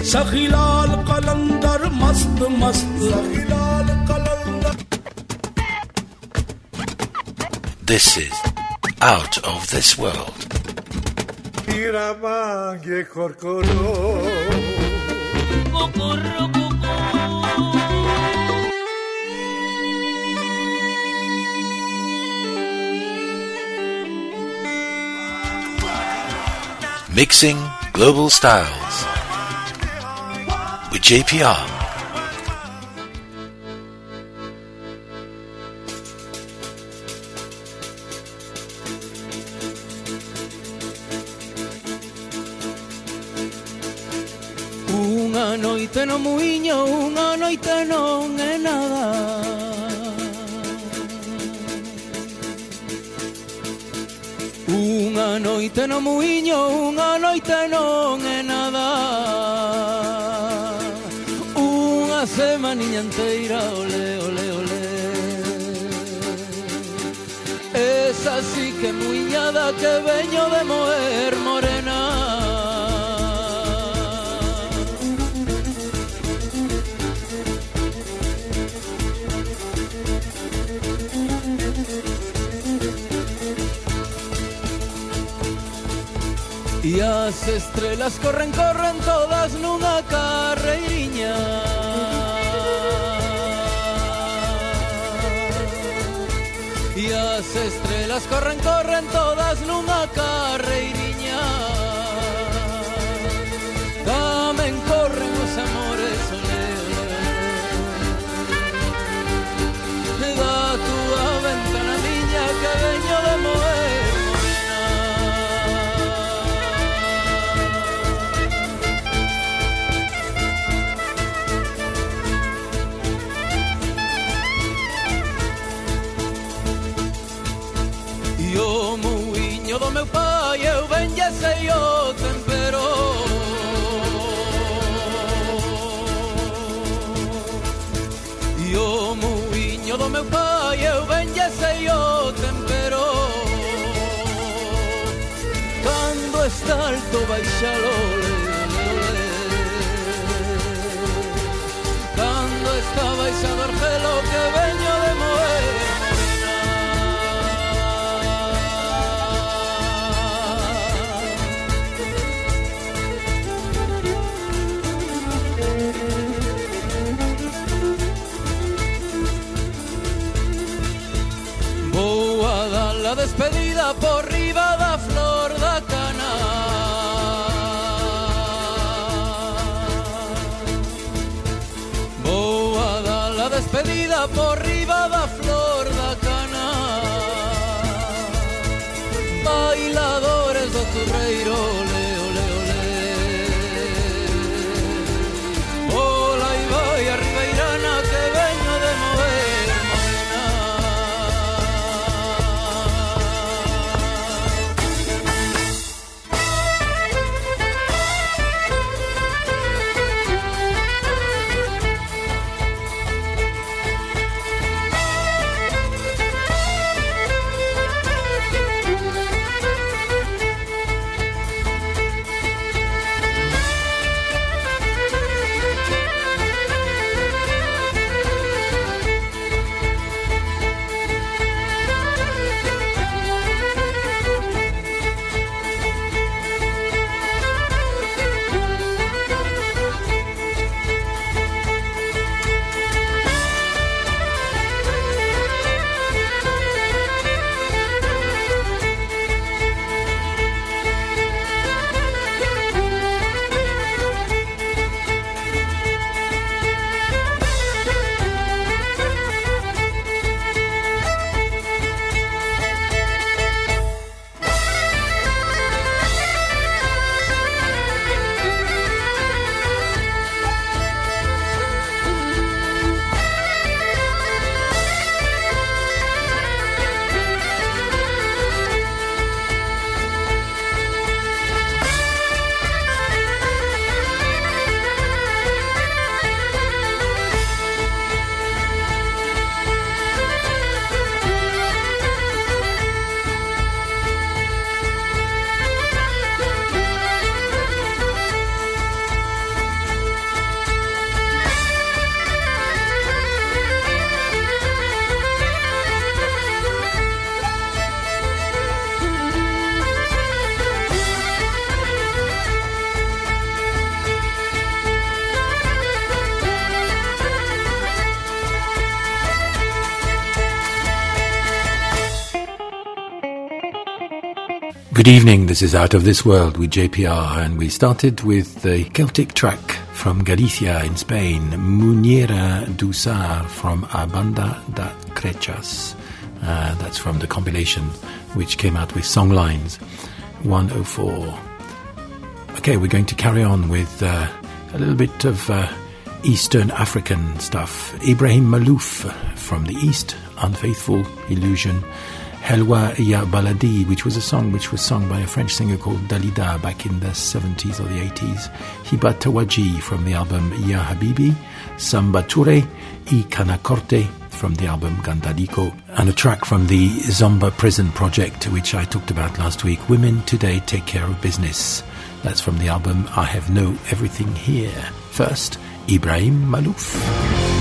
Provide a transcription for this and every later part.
सखीलाल कलंदर मस्त मस्त सखीलाल कलंदर. This is Out of This World. Iramangue corcoro. Mixing Global Styles with JPR. Unha noite no muiño, unha noite non é nada. Unha noite no muiño, unha noite non é nada. Unha semaniña enteira, ole, ole, ole. Esa sí que muiñada que veño de moer morena. E as estrelas corren, corren todas nunha carreiriña. E as estrelas corren, corren todas nunha carreiriña. Tamén corren os amores, ole, ole. Da túa ventana miña que veño de moer. O muiño do meu pai eu ben lle sei o tempero. E o muiño do meu pai eu ben lle sei o tempero. Cando está alto baixalo, cando está baixado o gelo que veño de moer. La despedida por riba da flor da cana. Vou a dar la despedida por riba da flor da cana. Bailadores do Turreiro, ole, ole, ole. Ola e vai a Ribeirana que veño de mover. Good evening, this is Out of This World with JPR, and we started with the Celtic track from Galicia in Spain, Muñeira do Sar from A Banda da Crechas. That's from the compilation which came out with Songlines 104. Okay, we're going to carry on with a little bit of Eastern African stuff. Ibrahim Malouf from the East, Unfaithful Illusion. Helwa Ya Baladi, which was a song which was sung by a French singer called Dalida back in the 70s or the 80s. Hiba Tawaji from the album Ya Habibi. Samba Toure, I Kanakorte from the album Gandaliko. And a track from the Zomba Prison Project, which I talked about last week, Women Today Take Care of Business. That's from the album I Have Know Everything Here. First, Ibrahim Malouf.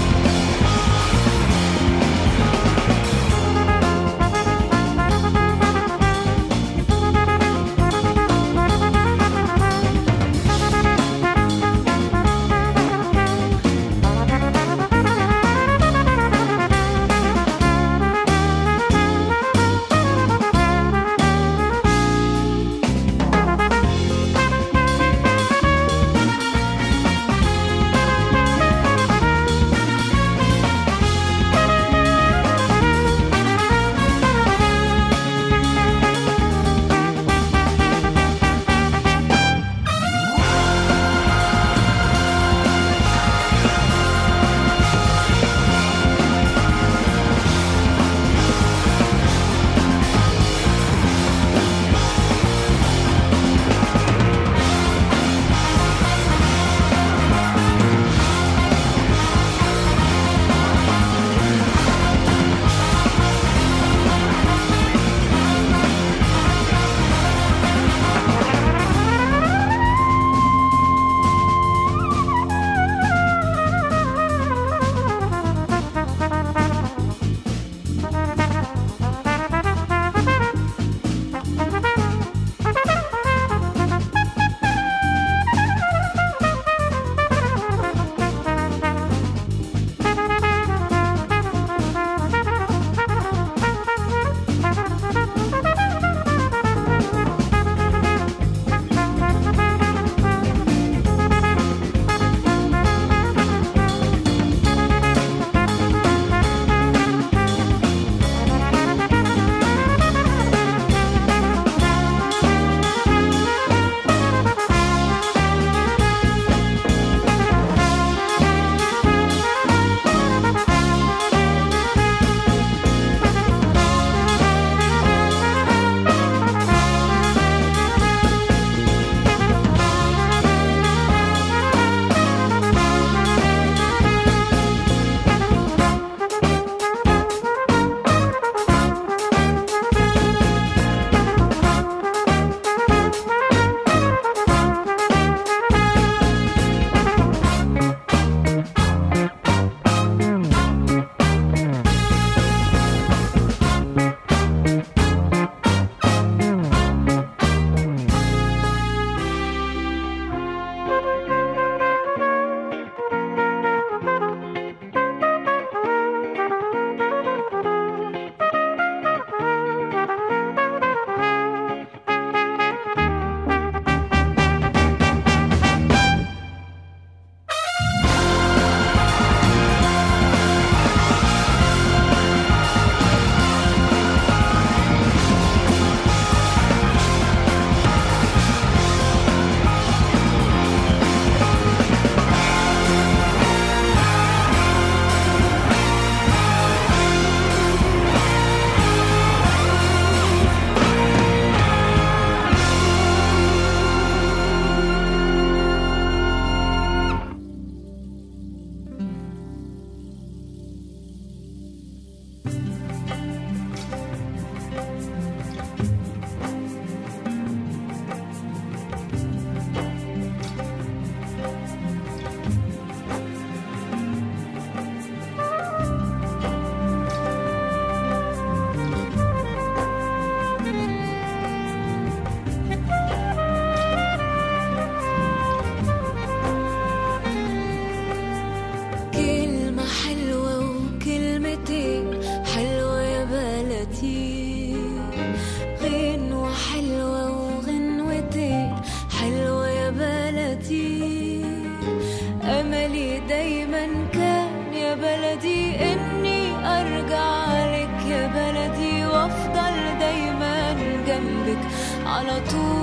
على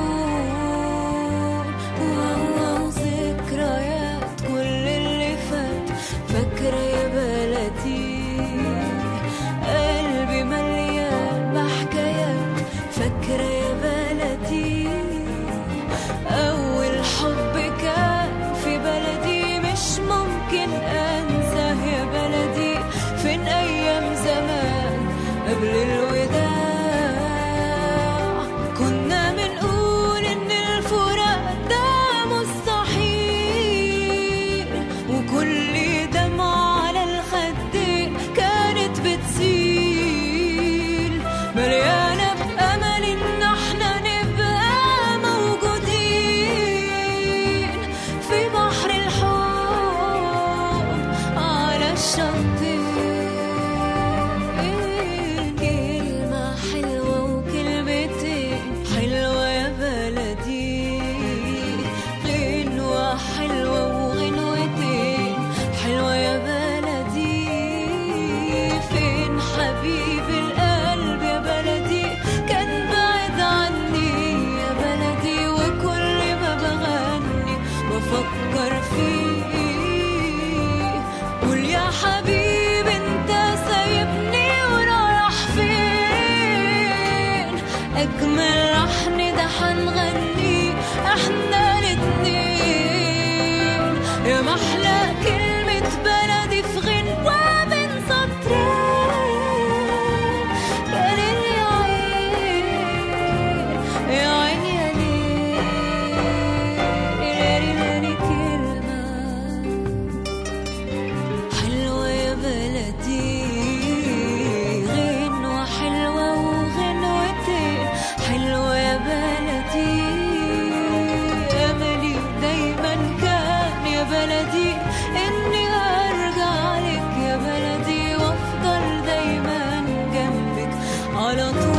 طول. ذكريات كل اللي فات فاكرة يا بلدي، قلبي مليان بحكايات فاكرة يا بلدي. أول حب كان في بلدي مش ممكن أنساه يا بلدي. فين أيام زمان قبل الوداع كنا منقول إن الفراق ده مستحيل، وكل دمعة على الخدين كانت بتسيل مليانة بأمل إن احنا نبقى موجودين في بحر الحب على الشطين. كلمة حلوة وكلمتين حلوة يا بلدي، غنوة حلوة وغنوتين حلوة يا بلدي. فين حبيب القلب يا بلدي كان بعد عني يا بلدي، وكل ما بغني بفكر فيه. قول يا حبيب انت سايبني ورايح فين؟ اجمل لحن ده حنغني احنا الاتنين، يا محلى كلمة بلدي في غنوة بين سطرين. يا ليل يا عين يا عين يا ليل، كلمة حلوة يا بلدي، غنوة حلوة وغنوتين حلوة يا بلدي. أملي دايما كان يا بلدي إني أرجع لك يا بلدي، وأفضل دايما جنبك على طول.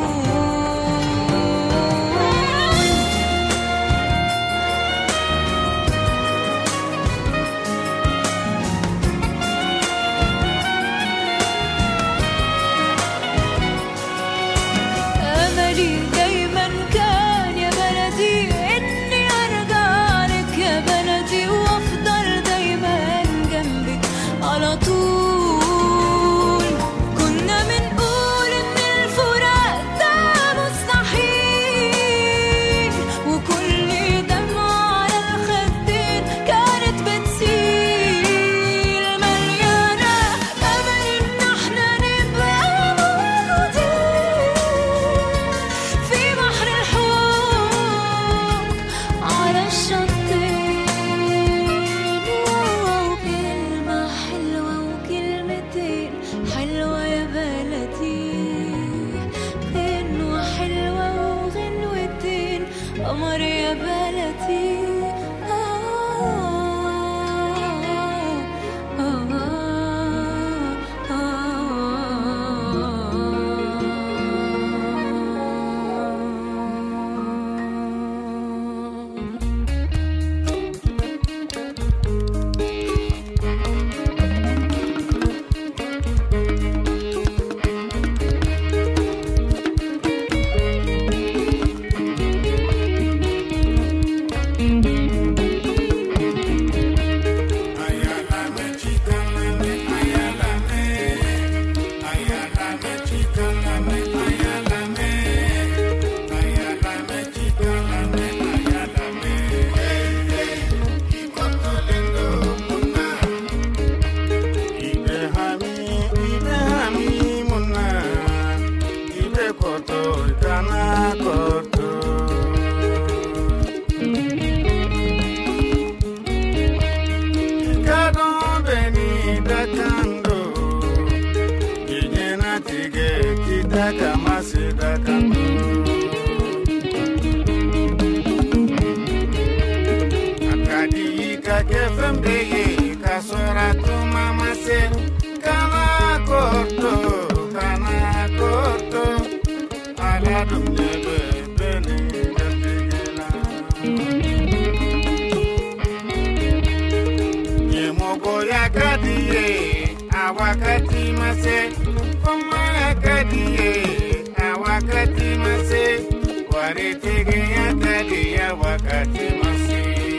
أملي دايما كان يا بلدي إني أرجع لك يا بلدي، وأفضل دايما جنبك على طول. كنا منقول إن الفراق ده مستحيل، وكل دمعة على الخدين كانت بتسيل مليانة أمل إن احنا نبقى موجودين في بحر الحب على الشطين. كلمة حلوة وكلمتين حلوة يا بلدي، غنوة حلوة وغنوتين قمر يا بلدي. Awakati mase, awakati mase, warete wakati masi.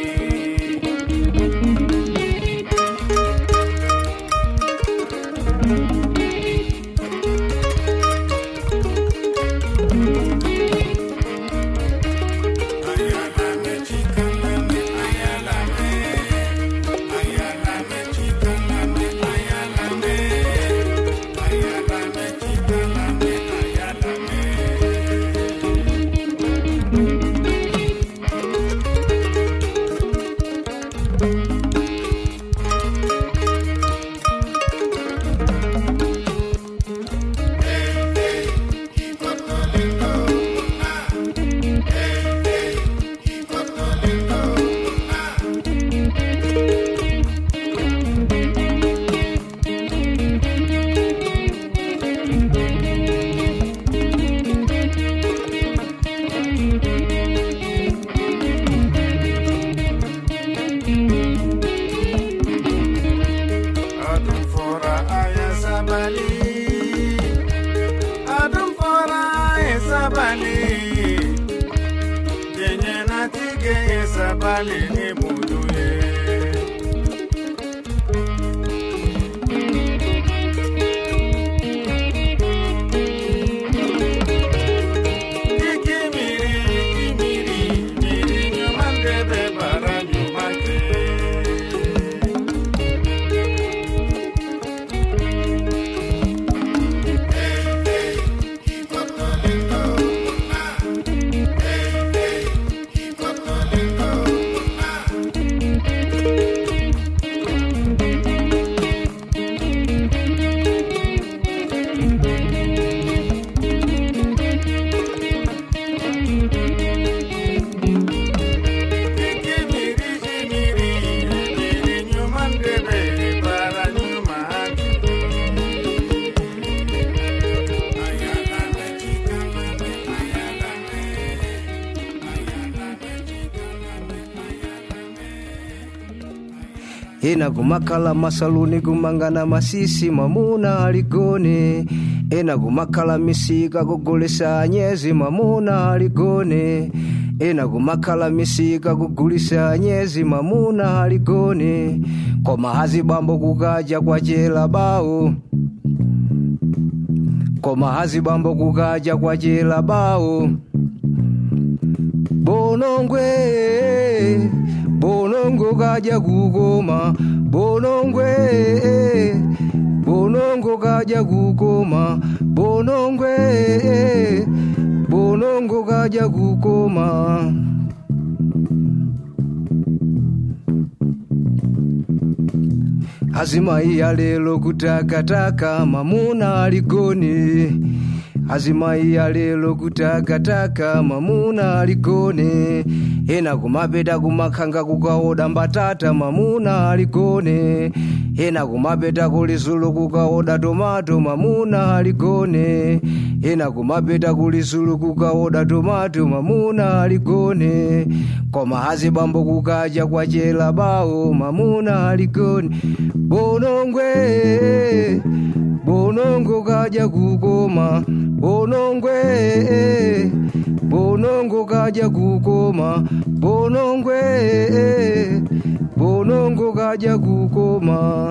Ena gumakala masaluni gumangana masisi mamuna aligone. Ena gumakala misika gugulisa nyezi mamuna aligone. Ena gumakala misika gugulisa nyezi mamuna aligone. Koma hazi bambo kukaja kwa jela bao. Koma hazi bambo kukaja kwa jela bao. Bonongwe Bonongo kaja kukoma, bonongwe, bonongo kaja kukoma, bonongwe, bonongo kaja kukoma. Azimai ya lelo kutakataka mamuna aligone. Azimai ya lelo kutakataka mamuna aligone. Ena kumapeta kumakanga kukaoda mbatata mamuna aligone. Ena kumapeta kulisulu kukaoda tomato mamuna aligone. Ena kumapeta kulisulu kukaoda tomato mamuna aligone. Koma hazi bambo kukaja kwa jela bao mamuna aligone. Bonongwe Bonongo kaja kukoma, bonongwe, bonongo kaja kukoma, bonongwe, bonongo kaja kukoma.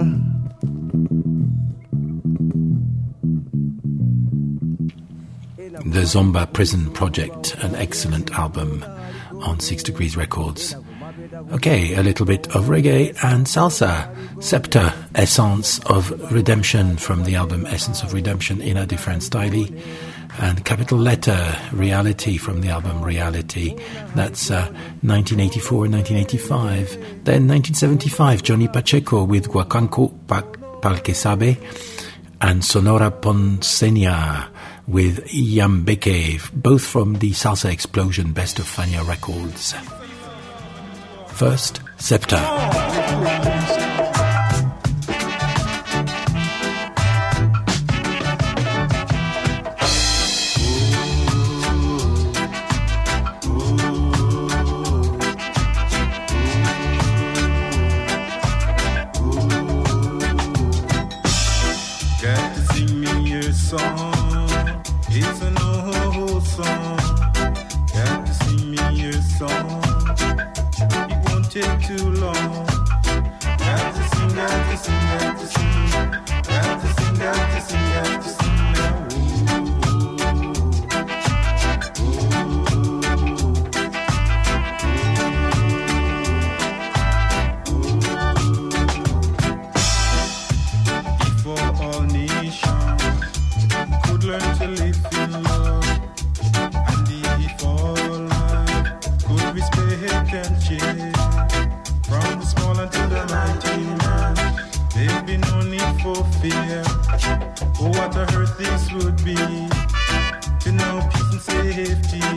The Zomba Prison Project, an excellent album on 6 Degrees Records. Okay, a little bit of reggae and salsa. Scepter, Essence of Redemption from the album Essence of Redemption in a different style. And Capital Letter, Reality from the album Reality. That's 1984 and 1985. Then 1975, Johnny Pacheco with Guacanco Palquesabe and Sonora Ponceña with Yambeke, both from the Salsa Explosion Best of Fania Records. First, Scepter. Got to sing me a song. It's an old song. Got to sing me a song. learn to live in love and live for life. Good respect and share. From the small until the mighty man, there'll be no need for fear. Oh, what a hurt this would be to know peace and safety.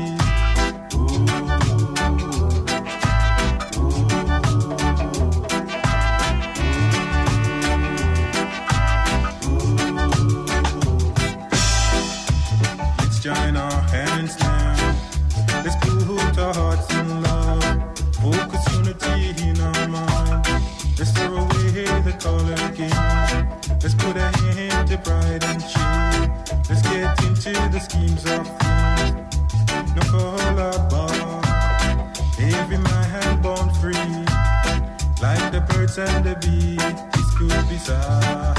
Let's join our hands now. Let's put our hearts in love. Focus unity in our mind. Let's throw away the color game. Let's put a hand to pride and shame. Let's get into the schemes of things. No color bar. Every man born free. Like the birds and the bees. This could be Zion.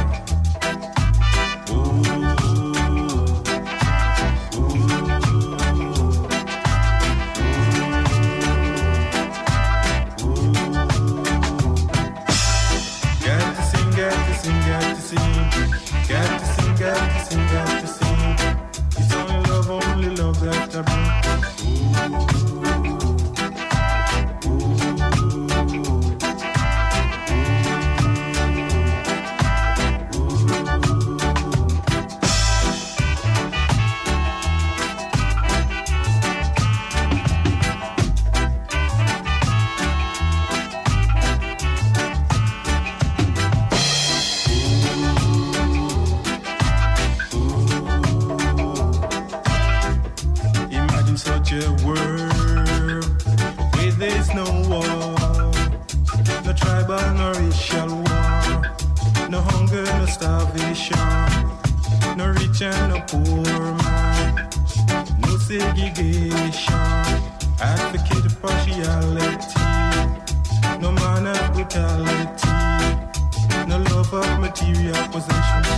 Got to sing. It's only love that I bring. Such a world where there's no war, no tribal nor racial war, no hunger, no starvation, no rich and no poor man, no segregation, advocate partiality, no man of brutality, no love of material possessions.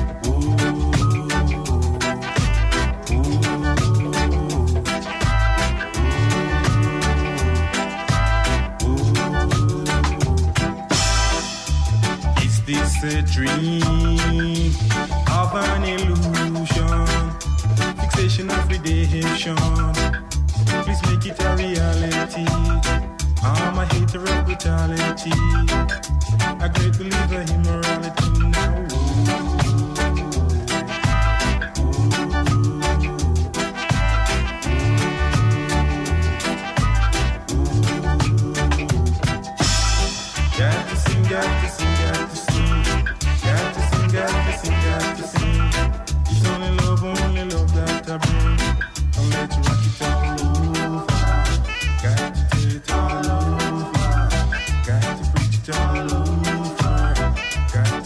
It's a dream of an illusion, fixation of redemption. Please make it a reality. I'm a hater of brutality, a great believer in morality now. Got to sing, got to sing, got to sing. Got to sing, got to sing, got to sing. It's only love that I bring. And let's rock it all over. Got to tell it all over. Got to preach it all over. Got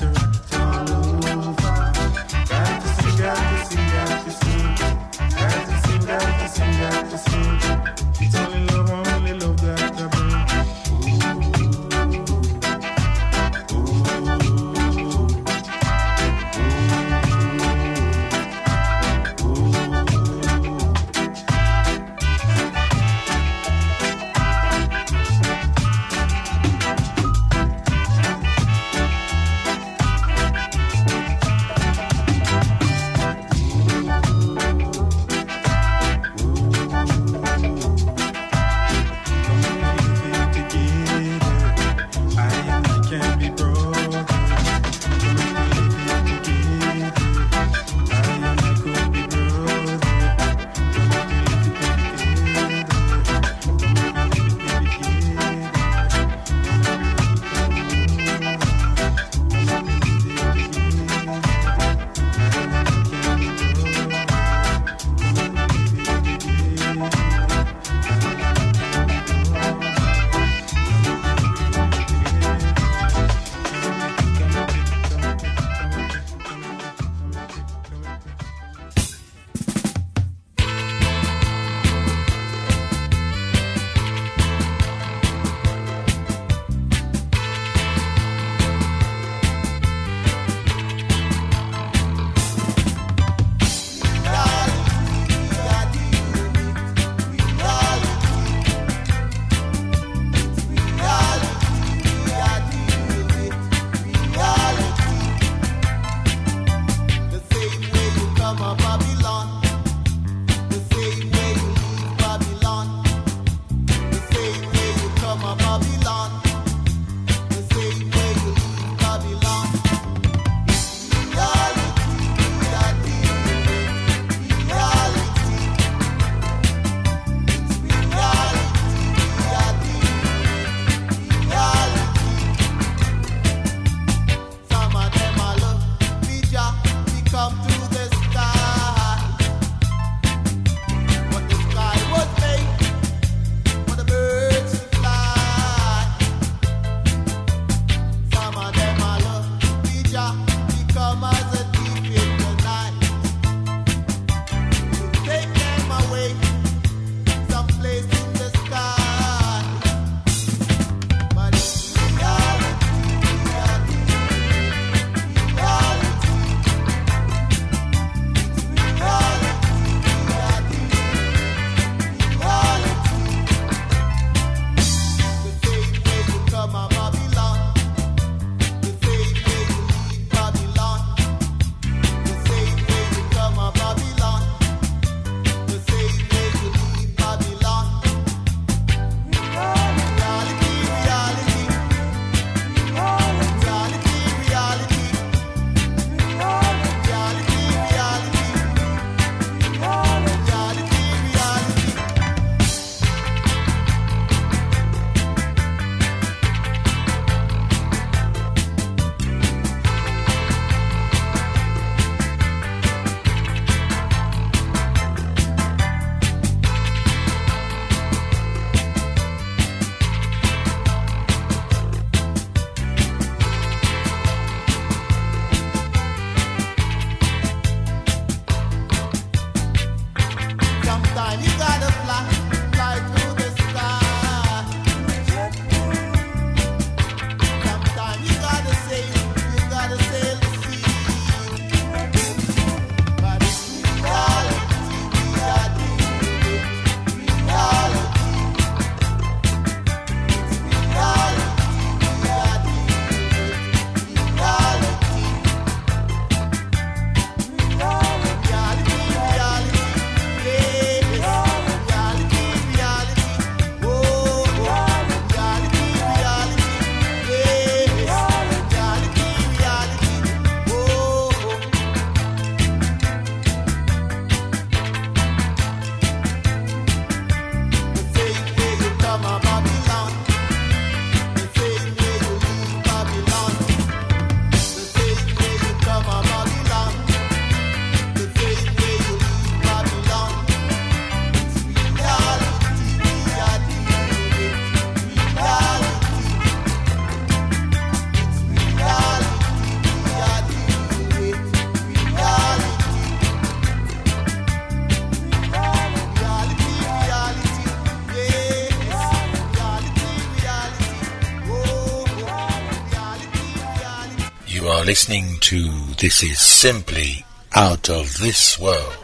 are listening to This Is Simply Out of This World.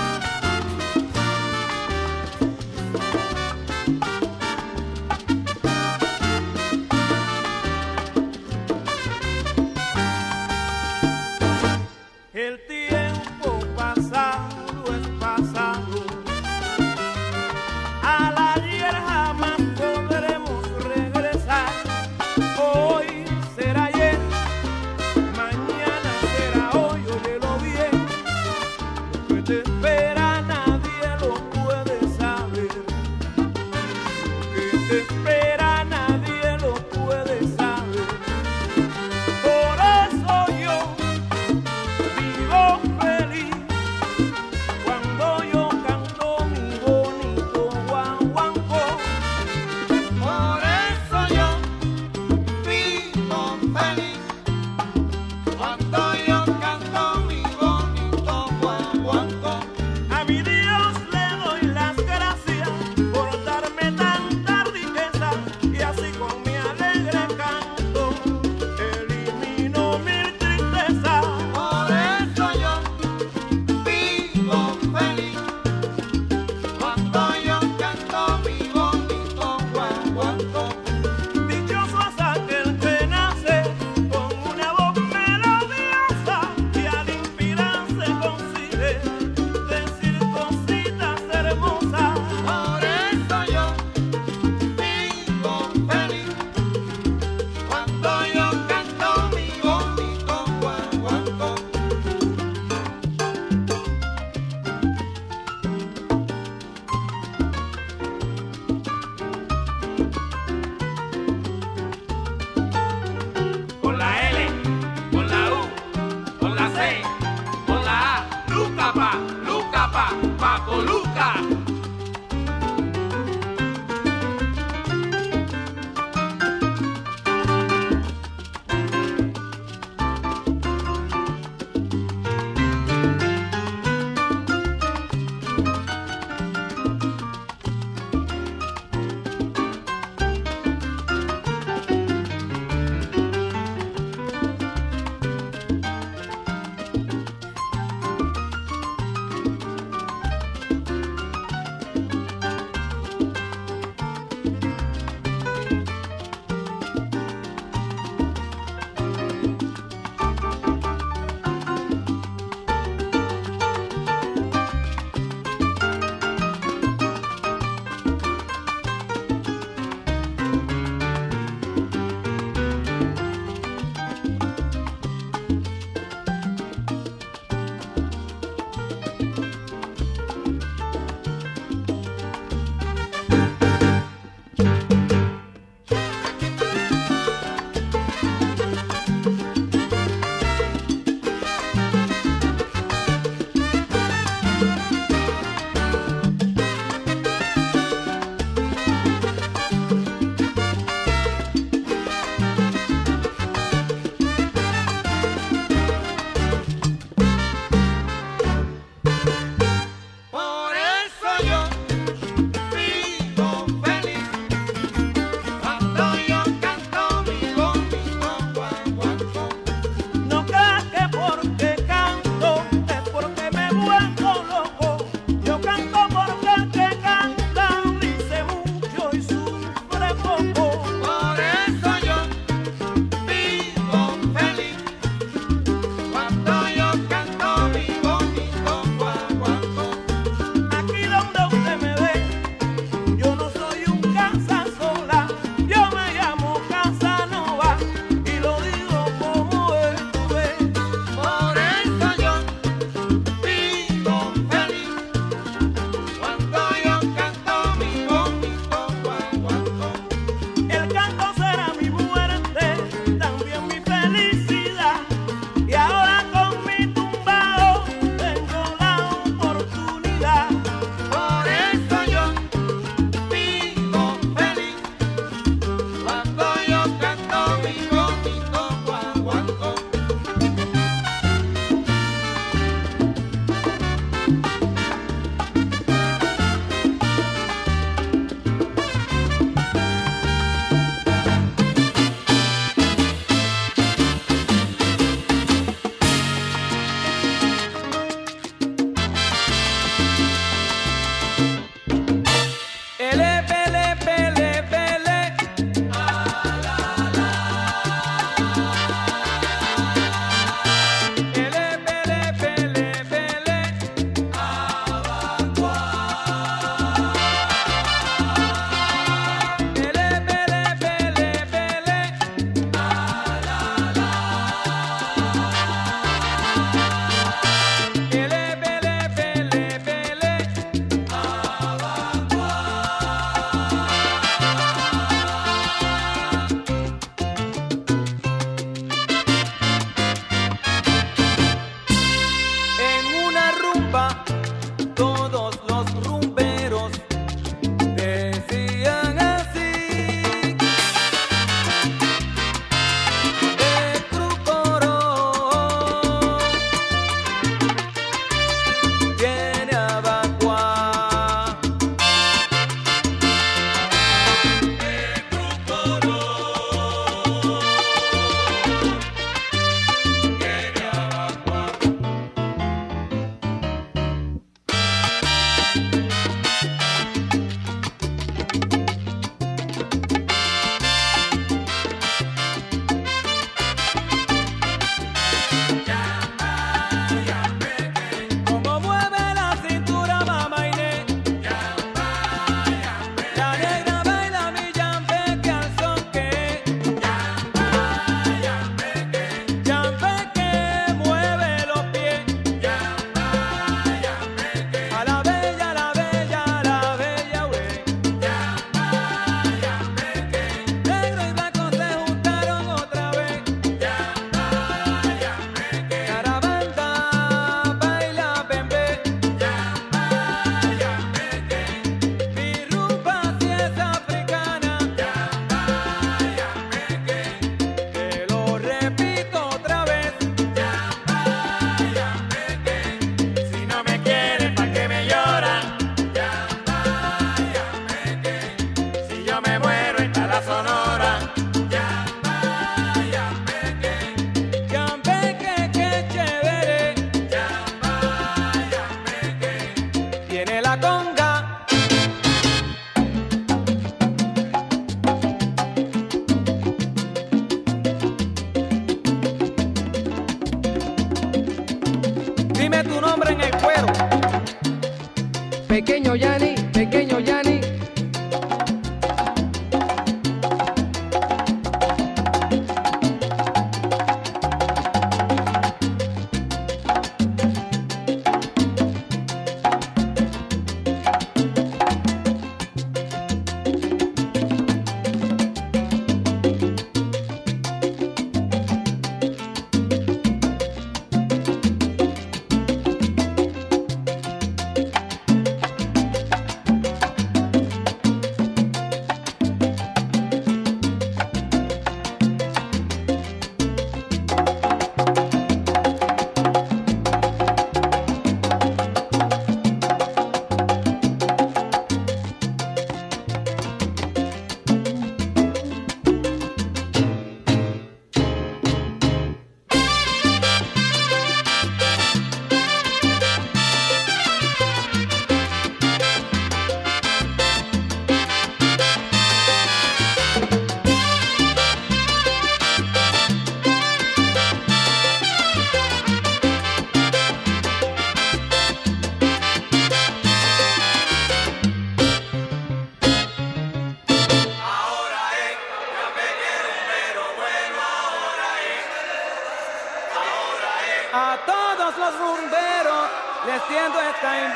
El tiempo pasado es pasado, al ayer jamás podremos regresar. Hoy será ayer, mañana será hoy, óyelo bien. Lo que te espera nadie lo puede saber. Lo que te espera nadie lo puede saber. Por eso yo vivo feliz cuando yo canto mi bonito guaguancó. Por eso yo vivo feliz cuando yo canto mi bonito guaguancó. A mi Dios le doy las gracias por darme tanta riqueza y así con mi alegre canto elimino mil tristezas. Por eso yo vivo feliz cuando yo canto mi bonito guaguancó. Dichoso es aquel que nace con una voz melodiosa y al inspirarse consigue decir cositas hermosas. Por eso yo vivo feliz cuando yo canto mi bonito guaguancó. Con la L, con la U, con la C, con la A, Luca pa, Paco Luca.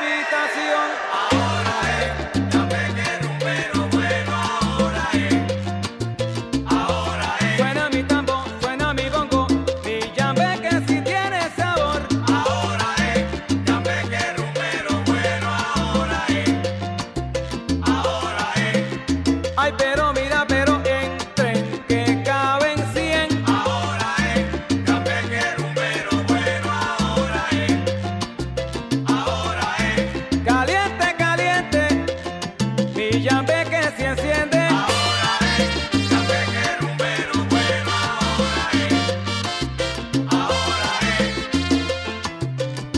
habitación. Ahora es, llame que rumbero bueno, ahora es. Ahora es. Suena mi tambor, suena mi bongo, mi llame que sí tiene sabor. Ahora es, llame que rumbero bueno, ahora es. Ahora es. Ay, pero mira, pero entre que caben 100. Ahora es, llame que rumbero bueno, ahora es. Ahora es. Caliente, caliente, mi llame que se enciende. Ahora es, llame que rumbero bueno, ahora es. Ahora es.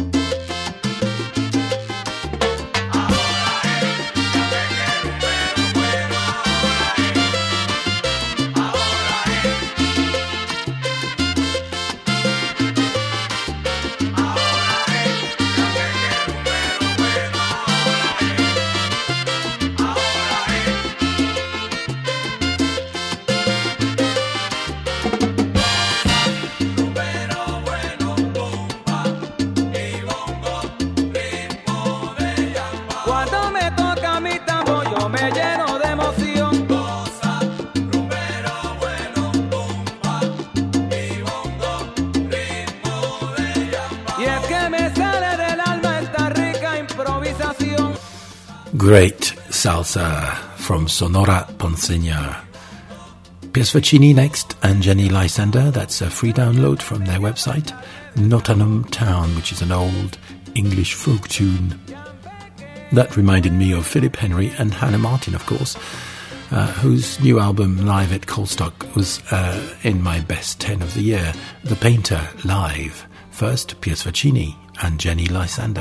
Rumbero bueno, bomba y bongo, ritmo de llama. Cuando me toca mi tambor yo me lleno de emoción. Goza, rumbero bueno, bomba y bongo, ritmo de llama. Y es que me sale del alma esta rica improvisación. Great salsa from Sonora Ponceña. Piasfacini next, and Jenny Lysander. That's a free download from their website. Nottingham Town, which is an old English folk tune. That reminded me of Philip Henry and Hannah Martin, of course, whose new album Live at Colstock was in my best 10 of the year. The Painter live. First, Piasfacini and Jenny Lysander.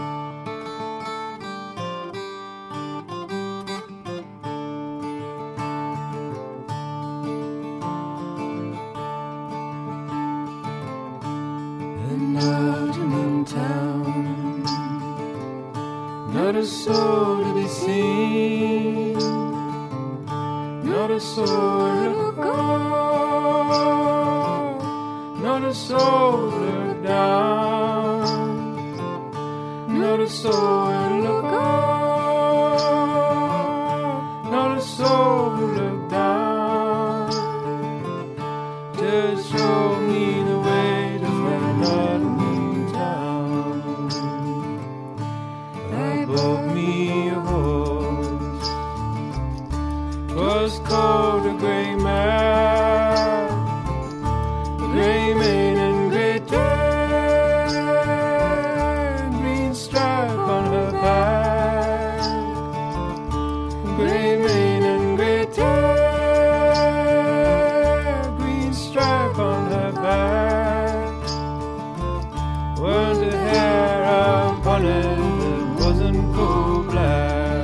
Nottingham town, not a soul to be seen, not a soul to look up, not a soul to look down, not a soul to look up, not a soul to look down. Just show me the way to Nottingham town. I bought me a horse. 'Twas called a grey mare, a grey mane and grey tan, green stripe on her back, grey mane and grey tan, green stripe on her back. Weren't a hair upon it that wasn't coal black.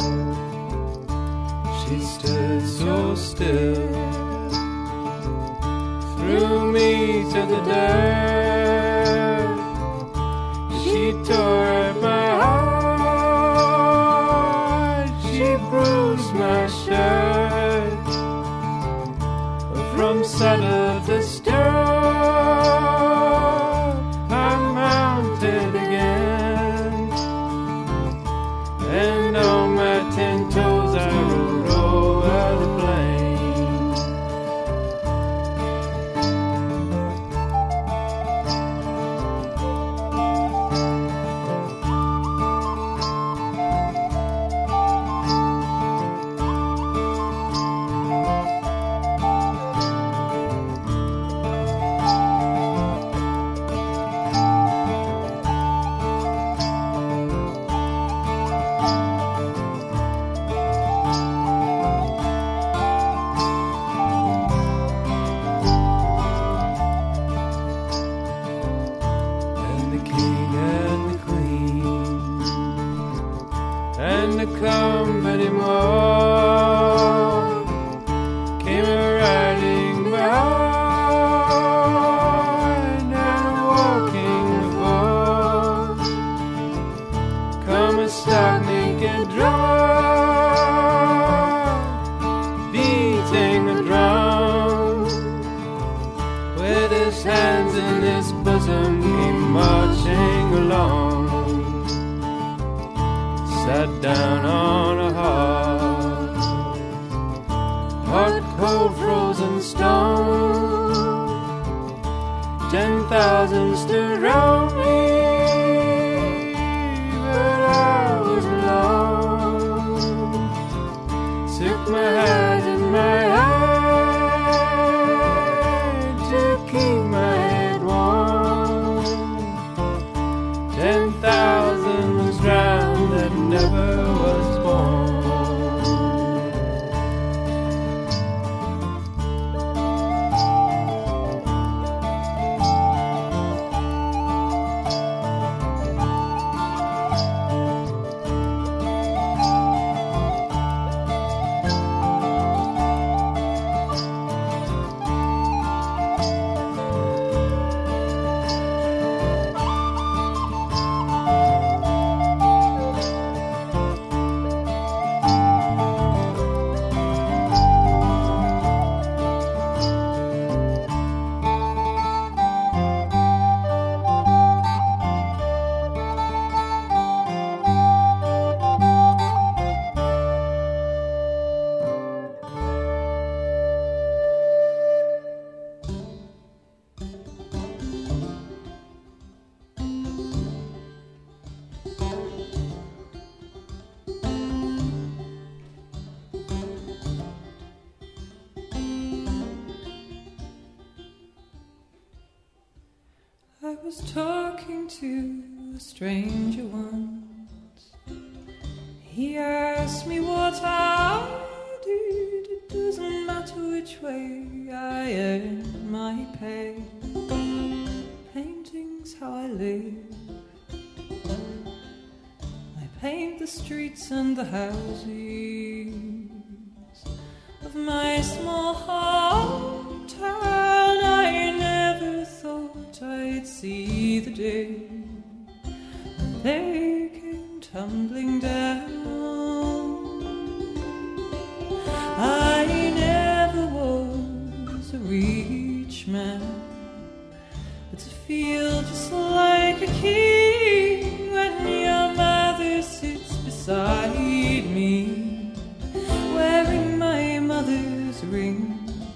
She stood so still, threw me to the dirt. She tore at my heart, she bruised my shirt. From saddle to stirrup, I mounted again, and on my 10 toes I rode over the plain. And the king and the queen and the company more came riding behind and walking before. Come a stark naked drum, beating the drum, with his hands in his bosom came marching along. sat down on a hard, cold, frozen stone. 10,000 stood round me, but I was alone. Took my hat and my eye to keep my head warm. 10,000 was drowned that never was born. I was talking to a stranger once. He asked me what I did. It doesn't matter which way I earn my pay. Painting's how I live. I paint the streets and the houses of my small hometown. I never thought I'd see the day when they came tumbling down. I never was a rich man, but to feel just like a king when your mother sits beside me, wearing my mother's ring.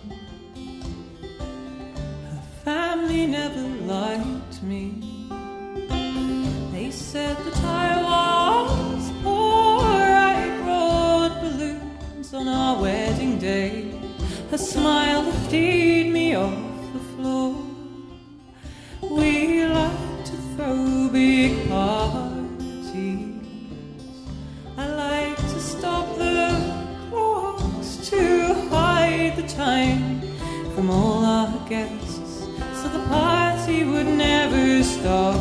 Her family never liked me. They said that I was poor. I brought balloons on our wedding day. Her smile lifted me off the floor. We like to throw big parties. I like to stop the clocks to hide the time from all our guests, so the party would never stop.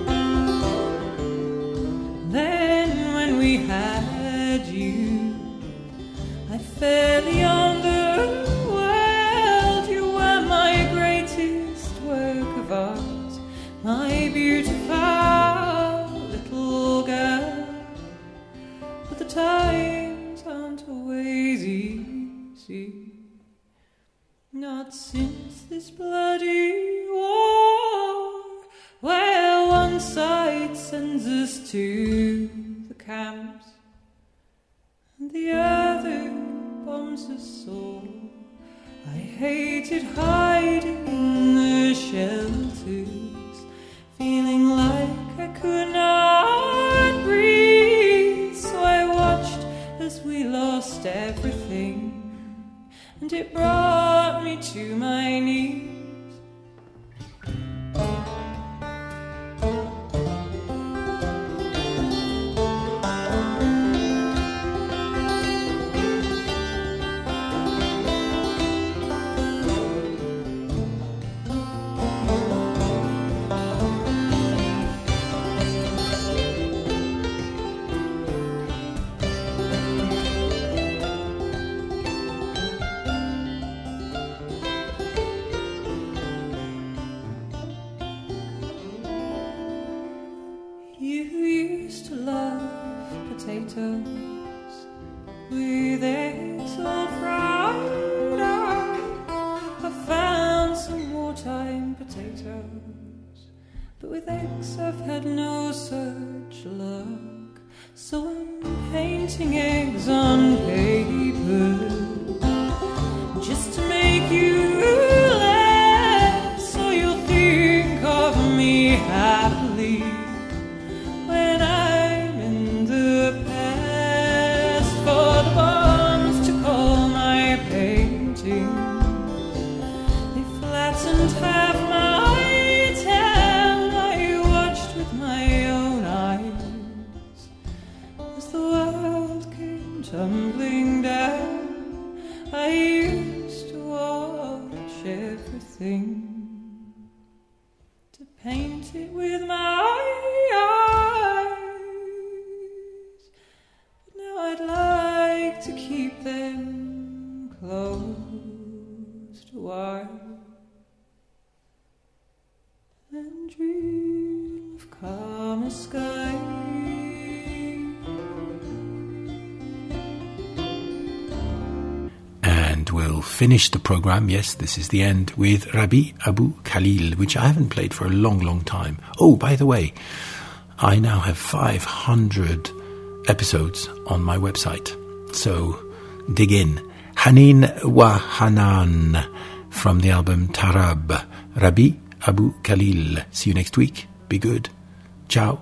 Then when we had you, I fell beyond the world. You were my greatest work of art, my beautiful little girl. But the times aren't always easy, not since this bloody war, where one side sends us to the camps and the other bombs us all. I hated hiding in the shelters, feeling like I could not breathe. So I watched as we lost everything, and it brought me to my knees. Potatoes with eggs all fried. I found some wartime potatoes, but with eggs I've had no such luck. So I'm tumbling down. I used to watch everything, to paint it with my eyes, but now I'd like to keep them closed wide and dream of calmer skies. And we'll finish the program, yes, this is the end, with Rabi Abu Khalil, which I haven't played for a long, long time. Oh, by the way, I now have 500 episodes on my website, so dig in. Hanin wa Hanan from the album Tarab. Rabi Abu Khalil. See you next week. Be good. Ciao.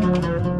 Thank you.